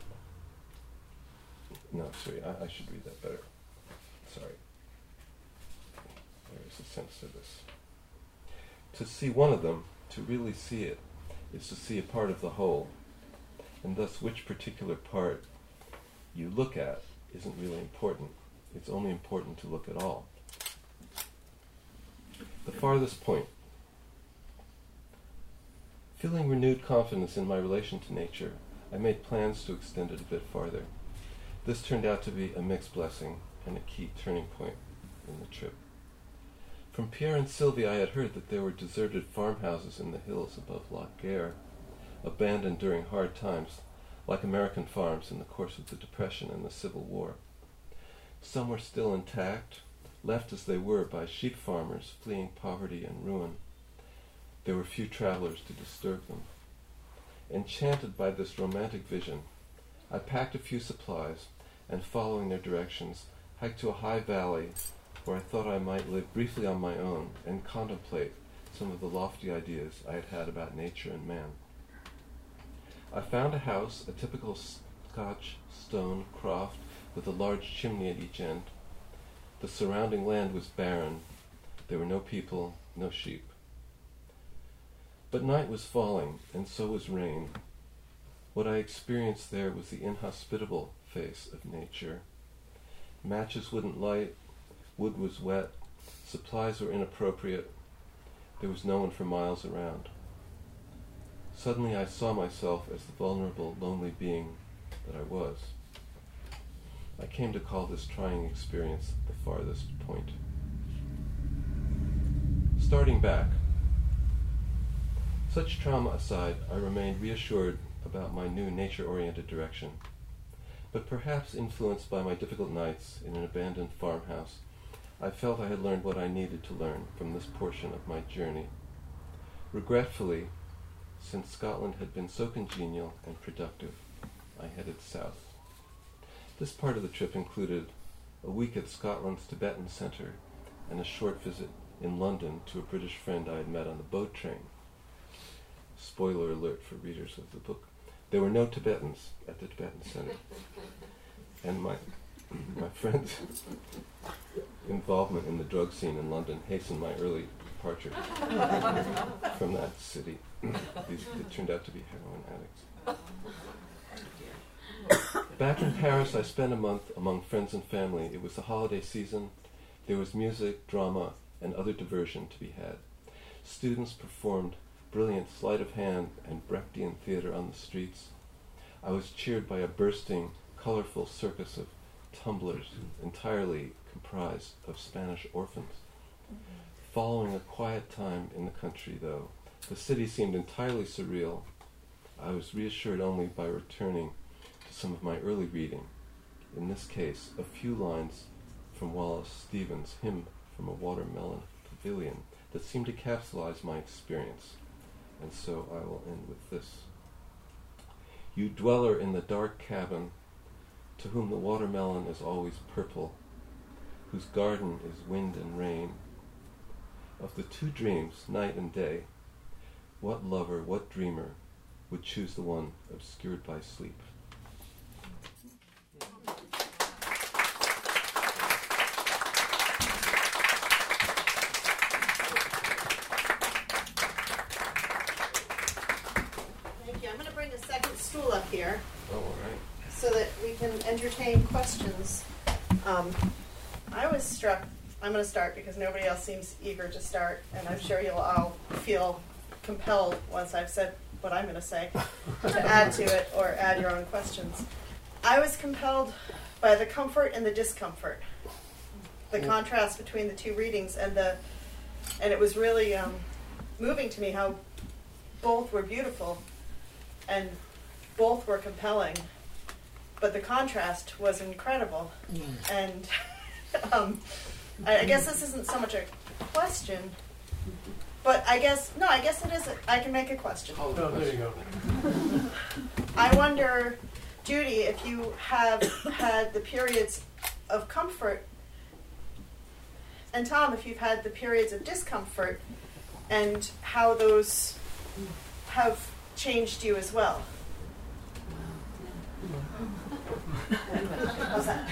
no, sorry, I, I should read that better. Sorry. There is a sense to this. To see one of them, to really see it, is to see a part of the whole. And thus which particular part you look at isn't really important. It's only important to look at all. The farthest point. Feeling renewed confidence in my relation to nature, I made plans to extend it a bit farther. This turned out to be a mixed blessing and a key turning point in the trip. From Pierre and Sylvie I had heard that there were deserted farmhouses in the hills above Lac Guerre, abandoned during hard times, like American farms in the course of the Depression and the Civil War. Some were still intact, left as they were by sheep farmers fleeing poverty and ruin. There were few travelers to disturb them. Enchanted by this romantic vision, I packed a few supplies, and following their directions, hiked to a high valley where I thought I might live briefly on my own and contemplate some of the lofty ideas I had had about nature and man. I found a house, a typical Scotch stone croft with a large chimney at each end. The surrounding land was barren. There were no people, no sheep. But night was falling, and so was rain. What I experienced there was the inhospitable face of nature. Matches wouldn't light, wood was wet, supplies were inappropriate, there was no one for miles around. Suddenly I saw myself as the vulnerable, lonely being that I was. I came to call this trying experience the farthest point. Starting back. Such trauma aside, I remained reassured about my new nature-oriented direction, but perhaps influenced by my difficult nights in an abandoned farmhouse, I felt I had learned what I needed to learn from this portion of my journey. Regretfully, since Scotland had been so congenial and productive, I headed south. This part of the trip included a week at Scotland's Tibetan Centre and a short visit in London to a British friend I had met on the boat train. Spoiler alert for readers of the book. There were no Tibetans at the Tibetan Centre. And my my friend's involvement in the drug scene in London hastened my early departure from that city. These, they turned out to be heroin addicts. Back in Paris, I spent a month among friends and family. It was the holiday season. There was music, drama, and other diversion to be had. Students performed brilliant sleight of hand and Brechtian theater on the streets. I was cheered by a bursting, colorful circus of tumblers entirely comprised of Spanish orphans. Following a quiet time in the country, though, the city seemed entirely surreal. I was reassured only by returning to some of my early reading, in this case, a few lines from Wallace Stevens' Hymn from a Watermelon Pavilion that seemed to capsulize my experience. And so I will end with this. You dweller in the dark cabin, to whom the watermelon is always purple, whose garden is wind and rain. Of the two dreams, night and day, what lover, what dreamer would choose the one obscured by sleep? Thank you. I'm going to bring a second stool up here. Oh, all right. So that we can entertain questions. Um, I was struck, I'm going to start because nobody else seems eager to start, and I'm sure you'll all feel compelled once I've said what I'm going to say to add to it or add your own questions. I was compelled by the comfort and the discomfort, the contrast between the two readings, and the and it was really um, moving to me how both were beautiful and both were compelling. But the contrast was incredible. Mm. And um, I, I guess this isn't so much a question, but I guess, no, I guess it is. A, I can make a question. Oh, no, there you go. I wonder, Judy, if you have had the periods of comfort, and Tom, if you've had the periods of discomfort, and how those have changed you as well. How's that?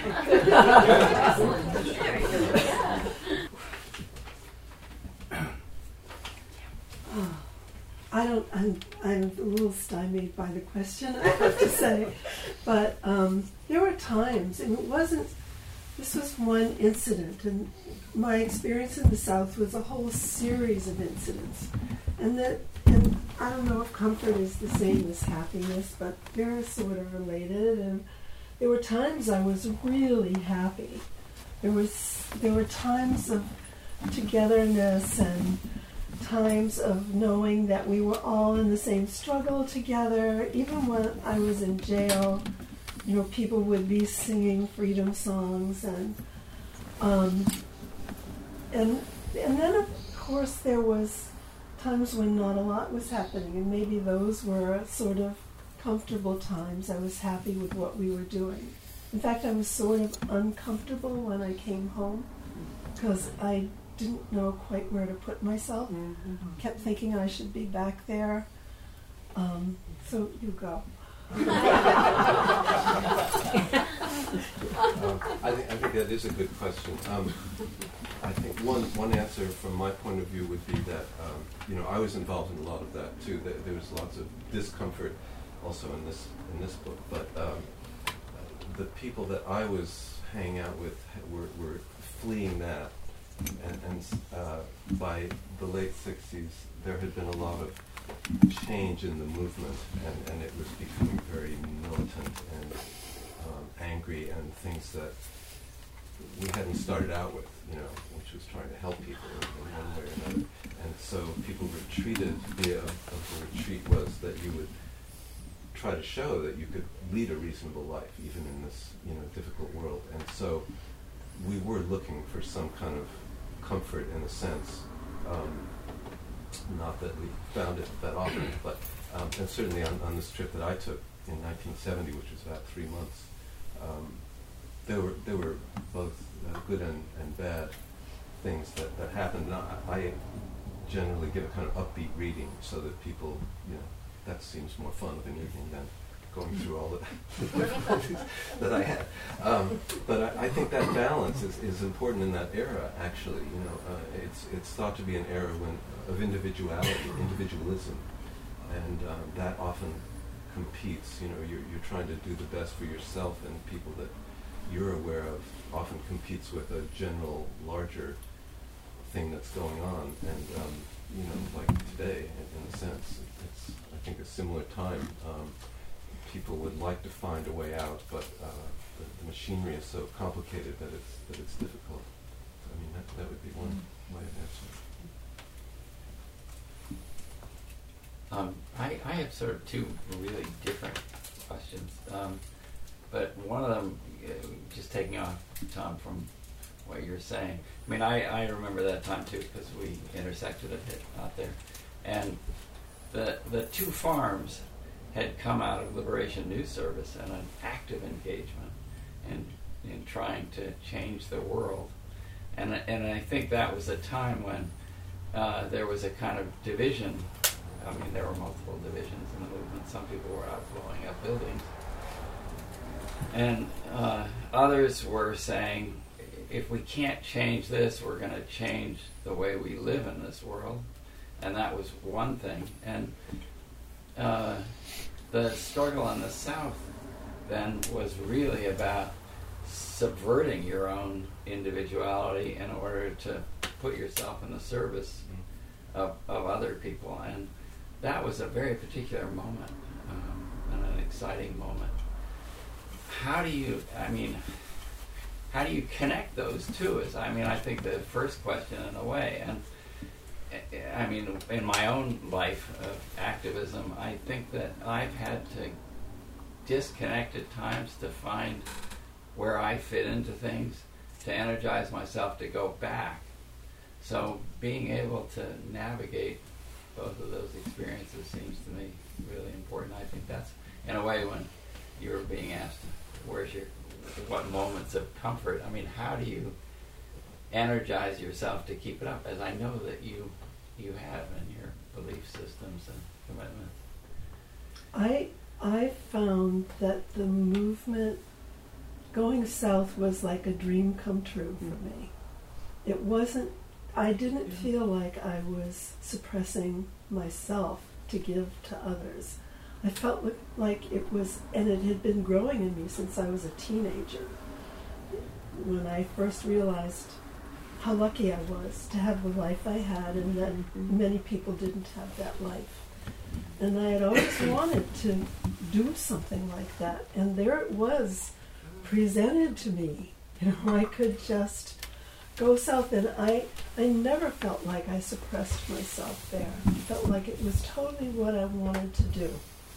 I don't. I'm. I'm a little stymied by the question, I have to say, but um, there were times, and it wasn't. This was one incident, and my experience in the South was a whole series of incidents, and that. And I don't know if comfort is the same as happiness, but they're sort of related. And there were times I was really happy. There was there were times of togetherness and times of knowing that we were all in the same struggle together. Even when I was in jail, you know, people would be singing freedom songs, and um, and and then of course there was times when not a lot was happening, and maybe those were sort of comfortable times. I was happy with what we were doing. In fact, I was sort of uncomfortable when I came home because I didn't know quite where to put myself. Mm-hmm. Kept thinking I should be back there. Um, so you go. um, I, think, I think that is a good question. Um, I think one one answer from my point of view would be that um, you know I was involved in a lot of that too. There, there was lots of discomfort also in this in this book, but um, the people that I was hanging out with were, were fleeing that, and, and uh, by the late sixties there had been a lot of change in the movement, and, and it was becoming very militant and um, angry, and things that we hadn't started out with, you know, which was trying to help people in, in one way or another. And so people retreated. The idea of, of the retreat was that you would try to show that you could lead a reasonable life, even in this, you know, difficult world. And so we were looking for some kind of comfort in a sense. Um, not that we found it that often, but um, and certainly on, on this trip that I took in nineteen seventy, which was about three months, um, there were there were both uh, good and, and bad things that, that happened. And I, I generally give a kind of upbeat reading so that people, you know, that seems more fun of an evening than going through all the difficulties that I had. Um, but I, I think that balance is, is important in that era, actually. You know, uh, it's, it's thought to be an era when, of individuality, individualism. And um, that often competes. You know, you're, you're trying to do the best for yourself, and people that you're aware of often competes with a general, larger thing that's going on. And, um, you know, like today, in, in a sense, it's, I think, a similar time. Um, people would like to find a way out, but uh, the, the machinery is so complicated that it's, that it's difficult. I mean, that, that would be one way of answering. Um, I, I have sort of two really different questions, um, but one of them, uh, just taking off, Tom, from what you're saying. I mean, I, I remember that time too, because we intersected a bit out there, and the the two farms had come out of Liberation News Service and an active engagement in in trying to change the world, and and I think that was a time when uh, there was a kind of division. I mean, there were multiple divisions in the movement. Some people were out blowing up buildings. And uh, others were saying, if we can't change this, we're going to change the way we live in this world. And that was one thing. And uh, the struggle in the South then was really about subverting your own individuality in order to put yourself in the service of, of other people. And that was a very particular moment, um, and an exciting moment. How do you, I mean, how do you connect those two? Is, I mean, I think the first question in a way, and I mean, in my own life of activism, I think that I've had to disconnect at times to find where I fit into things, to energize myself to go back. So being able to navigate both of those experiences seems to me really important. I think that's, in a way, when you were being asked, where's your, what moments of comfort, I mean, how do you energize yourself to keep it up, as I know that you you have in your belief systems and commitments? I I found that the movement going south was like a dream come true for me. It wasn't, I didn't feel like I was suppressing myself to give to others. I felt like it was, and it had been growing in me since I was a teenager. When I first realized how lucky I was to have the life I had, and that many people didn't have that life. And I had always wanted to do something like that. And there it was, presented to me. You know, I could just go south, and I, I never felt like I suppressed myself there. I felt like it was totally what I wanted to do.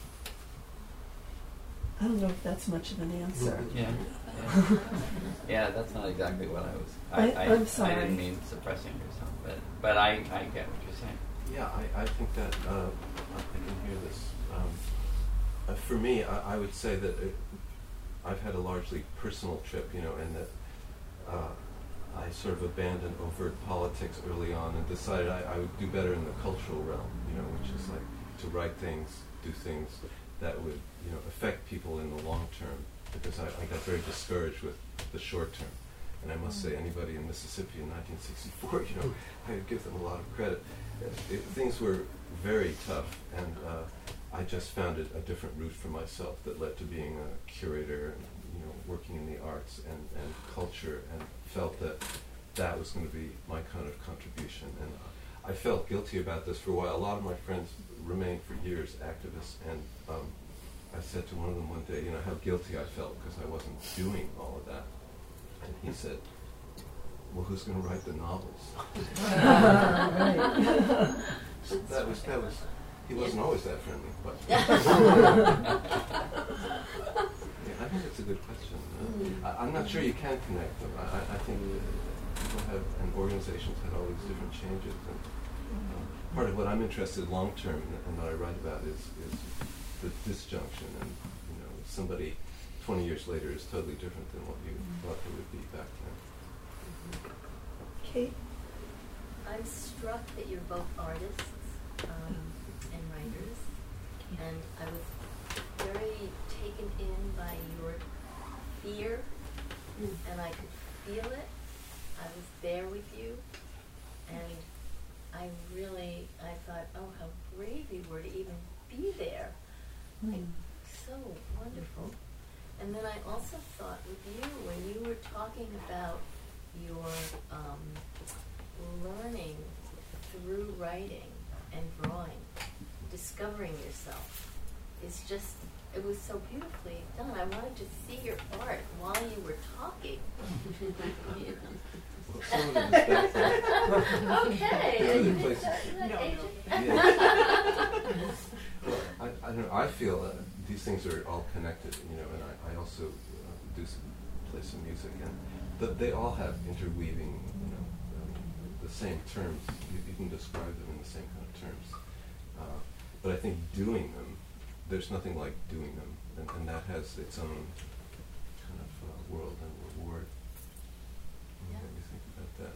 I don't know if that's much of an answer. Yeah, yeah. Yeah, that's not exactly what I was. I, I, I, I'm sorry. I didn't mean suppressing yourself, but but I, I get what you're saying. Yeah, I, I think that uh, I can hear this. Um, uh, for me, I, I would say that it, I've had a largely personal trip, you know, and that uh, I sort of abandoned overt politics early on and decided I, I would do better in the cultural realm, you know, which is like to write things, do things that would, you know, affect people in the long term, because I, I got very discouraged with the short term. And I must say, anybody in Mississippi in nineteen sixty-four, you know, I would give them a lot of credit. It, it, things were very tough, and uh, I just found it a different route for myself that led to being a curator and, you know, working in the arts and, and culture, and felt that that was going to be my kind of contribution. And uh, I felt guilty about this for a while. A lot of my friends remained for years activists, and um, I said to one of them one day, you know, how guilty I felt because I wasn't doing all of that. And he said, well, who's going to write the novels? So that was, that was, he wasn't always that friendly, but. Yeah, I think it's a good question. Uh, I, I'm not sure you can connect them. I, I think people have, and organizations had all these different changes. And uh, part of what I'm interested in long term and, and that I write about is, is the disjunction. And, you know, somebody twenty years later is totally different than what you mm-hmm. thought they would be back then. Kate? I'm struck that you're both artists um, and writers, and I was very be taken in by your fear, Mm. and I could feel it. I was there with you, and I really, I thought, oh, how brave you were to even be there. Like, so wonderful. And then I also thought with you, when you were talking about your um, learning through writing and drawing, discovering yourself, is just, it was so beautifully done. I wanted to see your art while you were talking. Well, some of it is back Okay. there are other You places. did that, A J? Yeah. Well, I, I don't know. I feel uh, these things are all connected, you know, and I, I also uh, do some, play some music, and th- they all have interweaving, you know, um, the same terms. You, you can describe them in the same kind of terms. Uh, but I think doing them, there's nothing like doing them, and, and that has its own kind of uh, world and reward. Yeah. What do you think about that?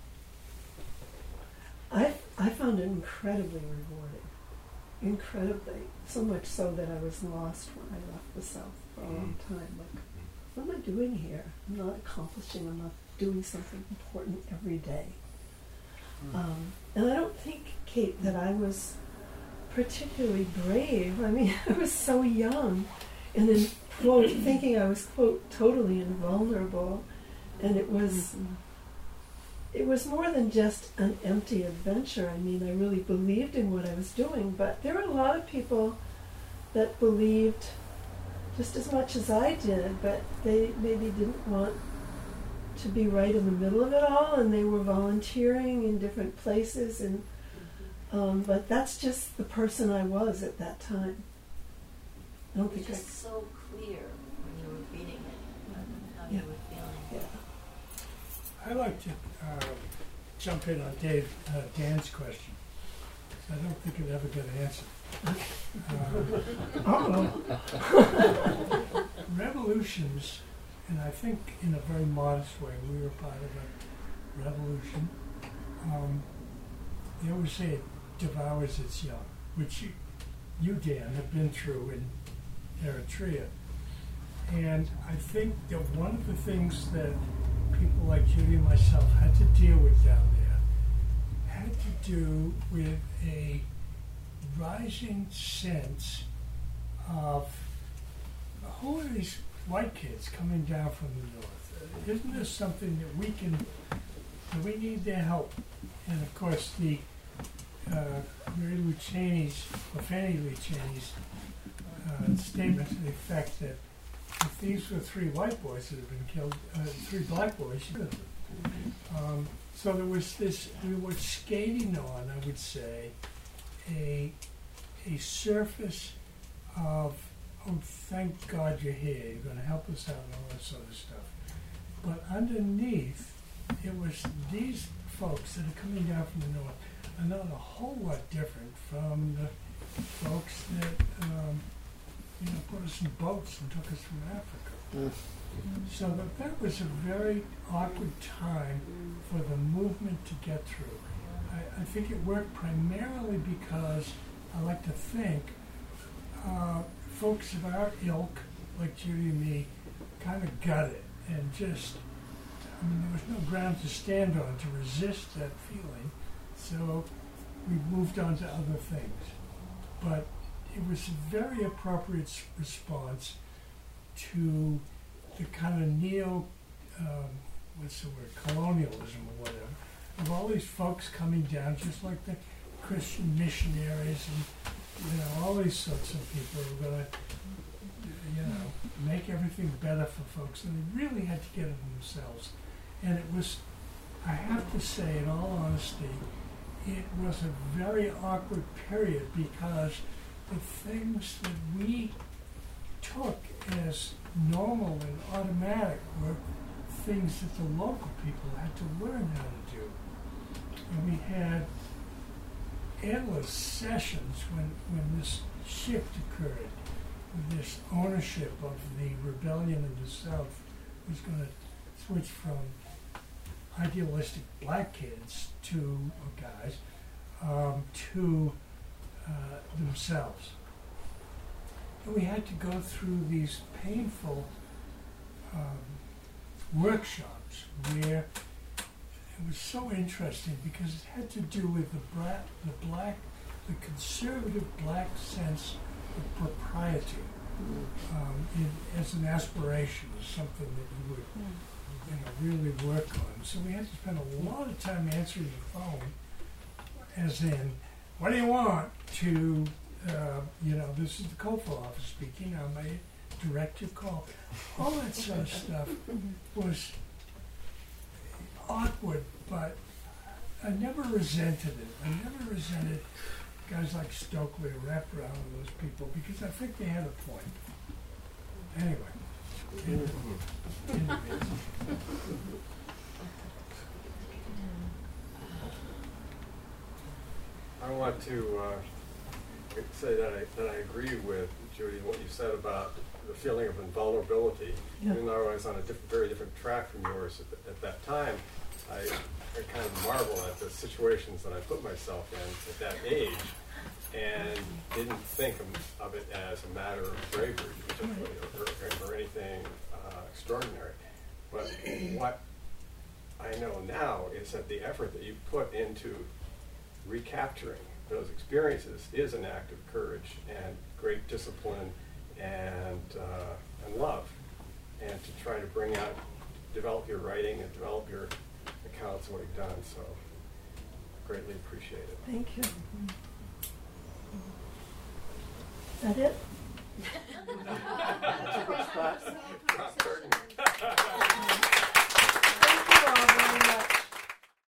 I, I found it incredibly rewarding. Incredibly. So much so that I was lost when I left the South for a long time. Like, what am I doing here? I'm not accomplishing, I'm not doing something important every day. Um, and I don't think, Kate, that I was particularly brave. I mean, I was so young, and then, quote, thinking I was, quote, totally invulnerable, and it was... It was more than just an empty adventure. I mean, I really believed in what I was doing, but there were a lot of people that believed just as much as I did, but they maybe didn't want to be right in the middle of it all, and they were volunteering in different places, and um, but that's just the person I was at that time. I don't It was think I... just so clear when you were reading it, uh, how Yeah. you were feeling. Yeah. I'd like to uh, jump in on Dave, uh, Dan's question. I don't think it ever got answered. Uh, revolutions, and I think in a very modest way, we were part of a revolution. Um, they always say it devours its young, which you, you, Dan, have been through in Eritrea. And I think that one of the things that people like Judy and myself had to deal with down there had to do with a rising sense of who are these white kids coming down from the north? Uh, isn't this something that we can, that we need their help? And of course the uh, Mary Lou Cheney's, or Fannie Lou Cheney's uh, statement to the effect that if these were three white boys that had been killed, uh, three black boys, should have been. Um, so there was this, we were skating on, I would say, a, a surface of, oh, thank God you're here, you're going to help us out and all that sort of stuff. But underneath, it was these folks that are coming down from the north are not a whole lot different from the folks that um, you know, put us in boats and took us from Africa. Mm. So that, that was a very awkward time for the movement to get through. I, I think it worked primarily because I like to think uh, folks of our ilk, like Judy and me, kind of got it and just, I mean, there was no ground to stand on to resist that feeling, so we moved on to other things. But it was a very appropriate s- response to the kind of neo, um, what's the word, colonialism or whatever, of all these folks coming down, just like the Christian missionaries and, you know, all these sorts of people who are going to, you know, make everything better for folks. And they really had to get it themselves. And it was, I have to say, in all honesty, it was a very awkward period because the things that we took as normal and automatic were things that the local people had to learn how to do. And we had endless sessions when, when this shift occurred, with this ownership of the rebellion in the South was going to switch from idealistic black kids to, or guys, um, to uh, themselves. And we had to go through these painful um, workshops where it was so interesting because it had to do with the black, the black, the conservative black sense of propriety um, in, as an aspiration, as something that you would, you know, really work on. So we had to spend a lot of time answering the phone, as in, what do you want? To, uh, you know, this is the Copal office speaking. I may direct your call. All that sort of stuff was awkward, but I never resented it. I never resented guys like Stokely or wrapped around with those people because I think they had a point. Anyway. In, in I want to uh, say that I, that I agree with Judy what you said about the feeling of invulnerability. Yeah. Even though I was on a diff- very different track from yours at, the, at that time, I, I kind of marvel at the situations that I put myself in at that age and didn't think of, of it as a matter of bravery, particularly, or, or, or anything uh, extraordinary. But what I know now is that the effort that you put into recapturing those experiences is an act of courage and great discipline and uh, and love, and to try to bring out, develop your writing and develop your accounts of what you've done. So greatly appreciate it. Thank you. Is that it?